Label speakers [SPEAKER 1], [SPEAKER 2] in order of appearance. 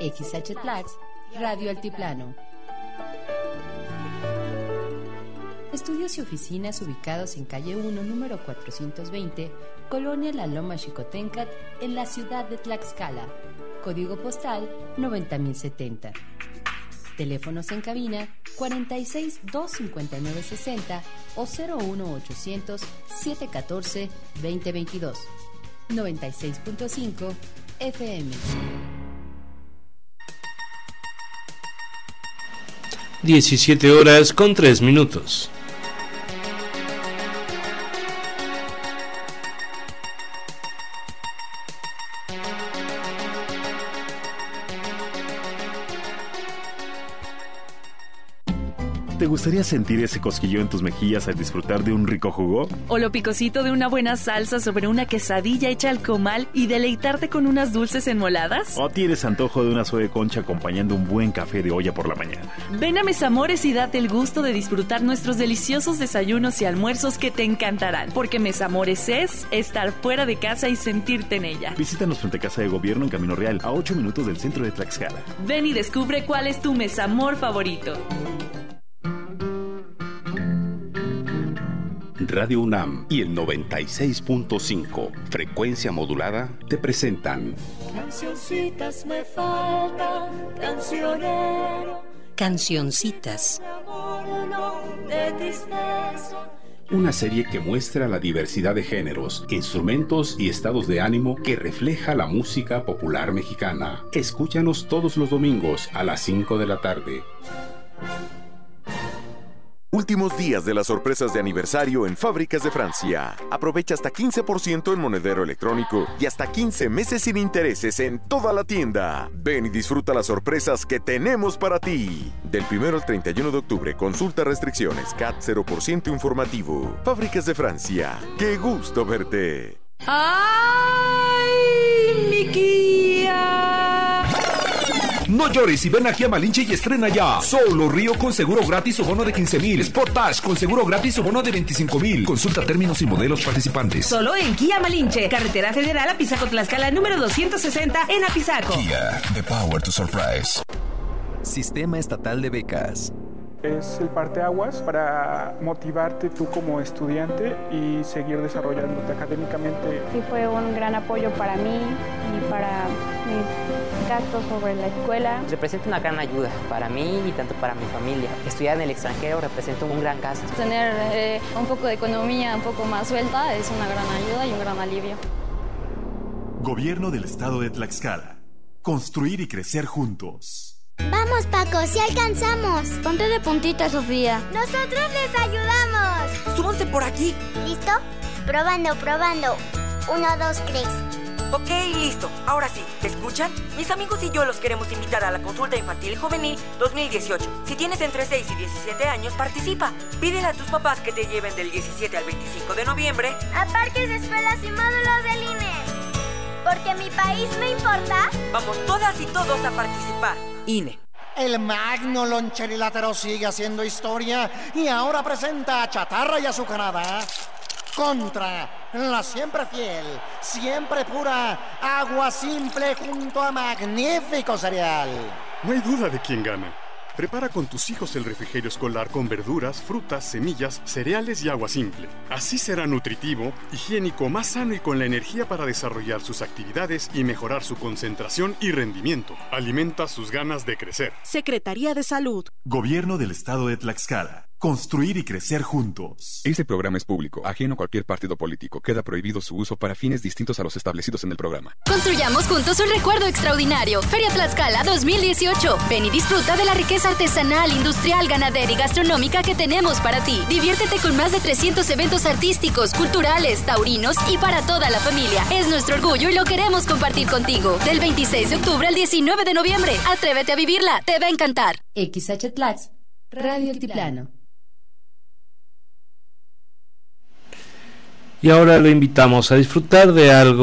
[SPEAKER 1] XH Radio Altiplano. Estudios y oficinas ubicados en calle 1, número 420, Colonia La Loma Xicoténcat, en la ciudad de Tlaxcala. Código postal 90070. Teléfonos en cabina 46 259 60 o 01800 714 2022. 96.5 FM.
[SPEAKER 2] 17:03.
[SPEAKER 3] ¿Te gustaría sentir ese cosquilleo en tus mejillas al disfrutar de un rico jugo?
[SPEAKER 4] ¿O lo picosito de una buena salsa sobre una quesadilla hecha al comal y deleitarte con unas dulces enmoladas?
[SPEAKER 3] ¿O tienes antojo de una suave concha acompañando un buen café de olla por la mañana?
[SPEAKER 4] Ven a Mesamores y date el gusto de disfrutar nuestros deliciosos desayunos y almuerzos que te encantarán, porque Mesamores es estar fuera de casa y sentirte en ella.
[SPEAKER 3] Visítanos frente a Casa de Gobierno en Camino Real, a 8 minutos del centro de Tlaxcala.
[SPEAKER 4] Ven y descubre cuál es tu Mesamor favorito.
[SPEAKER 5] Radio UNAM y el 96.5, frecuencia modulada, te presentan
[SPEAKER 6] Cancioncitas me faltan, cancionero.
[SPEAKER 1] Cancioncitas.
[SPEAKER 6] De amor, no de tristeza.
[SPEAKER 5] una serie que muestra la diversidad de géneros, instrumentos y estados de ánimo que refleja la música popular mexicana. Escúchanos todos los domingos a las 5 de la tarde.
[SPEAKER 7] Últimos días de las sorpresas de aniversario en Fábricas de Francia. Aprovecha hasta 15% en monedero electrónico y hasta 15 meses sin intereses en toda la tienda. Ven y disfruta las sorpresas que tenemos para ti. Del 1 al 31 de octubre, consulta restricciones, CAT 0% informativo. Fábricas de Francia. ¡Qué gusto verte!
[SPEAKER 4] ¡Ay, mi Kia!
[SPEAKER 8] No llores y ven aquí a Malinche y estrena ya. Solo Río con seguro gratis o bono de 15,000. Sportage con seguro gratis o bono de 25,000. Consulta términos y modelos participantes.
[SPEAKER 9] Solo en Kia Malinche, Carretera Federal Apizaco Tlaxcala, número 260 en Apizaco.
[SPEAKER 10] Kia, the power to surprise. Sistema Estatal de Becas.
[SPEAKER 11] Es el parteaguas para motivarte tú como estudiante y seguir desarrollándote académicamente.
[SPEAKER 12] Sí, fue un gran apoyo para mí y para mis gastos sobre la escuela.
[SPEAKER 13] Representa una gran ayuda para mí y tanto para mi familia. Estudiar en el extranjero representa un gran gasto.
[SPEAKER 12] Tener un poco de economía un poco más suelta es una gran ayuda y un gran alivio.
[SPEAKER 14] Gobierno del Estado de Tlaxcala. Construir y crecer juntos.
[SPEAKER 15] Vamos, Paco, si alcanzamos.
[SPEAKER 16] Ponte de puntita, Sofía.
[SPEAKER 15] Nosotros les ayudamos.
[SPEAKER 17] Súbanse por aquí.
[SPEAKER 15] ¿Listo? Probando. 1, 2, 3.
[SPEAKER 17] Ok, listo. Ahora sí, ¿te escuchan? Mis amigos y yo los queremos invitar a la consulta infantil y juvenil 2018. Si tienes entre 6 y 17 años, participa. Pídele a tus papás que te lleven del 17 al 25 de noviembre
[SPEAKER 15] a parques, escuelas y módulos del INE. Porque mi país me importa.
[SPEAKER 17] Vamos todas y todos a participar. INE.
[SPEAKER 18] El magno loncherilátero sigue haciendo historia y ahora presenta a Chatarra y Azucarada contra la siempre fiel, siempre pura Agua Simple junto a Magnífico Cereal.
[SPEAKER 19] No hay duda de quién gana. Prepara con tus hijos el refrigerio escolar con verduras, frutas, semillas, cereales y agua simple. Así será nutritivo, higiénico, más sano y con la energía para desarrollar sus actividades y mejorar su concentración y rendimiento. Alimenta sus ganas de crecer.
[SPEAKER 4] Secretaría de Salud.
[SPEAKER 14] Gobierno del Estado de Tlaxcala. Construir y crecer juntos.
[SPEAKER 10] Este programa es público, ajeno a cualquier partido político. Queda prohibido su uso para fines distintos a los establecidos en el programa.
[SPEAKER 20] Construyamos juntos un recuerdo extraordinario. Feria Tlaxcala 2018. Ven y disfruta de la riqueza artesanal, industrial, ganadera y gastronómica que tenemos para ti. Diviértete con más de 300 eventos artísticos, culturales, taurinos y para toda la familia. Es nuestro orgullo y lo queremos compartir contigo. Del 26 de octubre al 19 de noviembre. Atrévete a vivirla. Te va a encantar.
[SPEAKER 1] XH Tlax, Radio Altiplano.
[SPEAKER 2] Y ahora lo invitamos a disfrutar de algo